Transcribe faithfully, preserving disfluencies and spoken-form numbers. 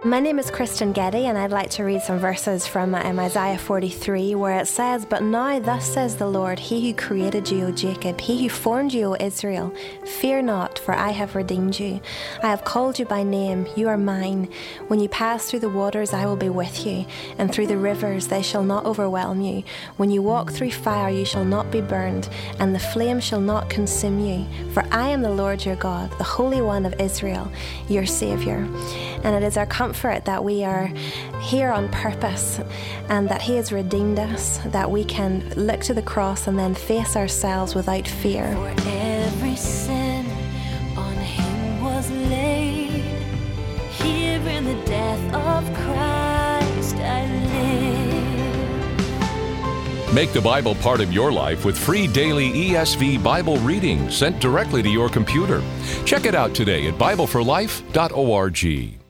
My name is Kristen Geddy, and I'd like to read some verses from um, Isaiah forty-three, where it says, "But now thus says the Lord, He who created you, O Jacob, He who formed you, O Israel, fear not, for I have redeemed you. I have called you by name, you are mine. When you pass through the waters, I will be with you, and through the rivers, they shall not overwhelm you. When you walk through fire, you shall not be burned, and the flame shall not consume you. For I am the Lord your God, the Holy One of Israel, your Saviour." And it is our comfort that we are here on purpose and that He has redeemed us, that we can look to the cross and then face ourselves without fear. For every sin on Him was laid. Here in the death of Christ I live. Make the Bible part of your life with free daily E S V Bible reading sent directly to your computer. Check it out today at Bible for Life dot org.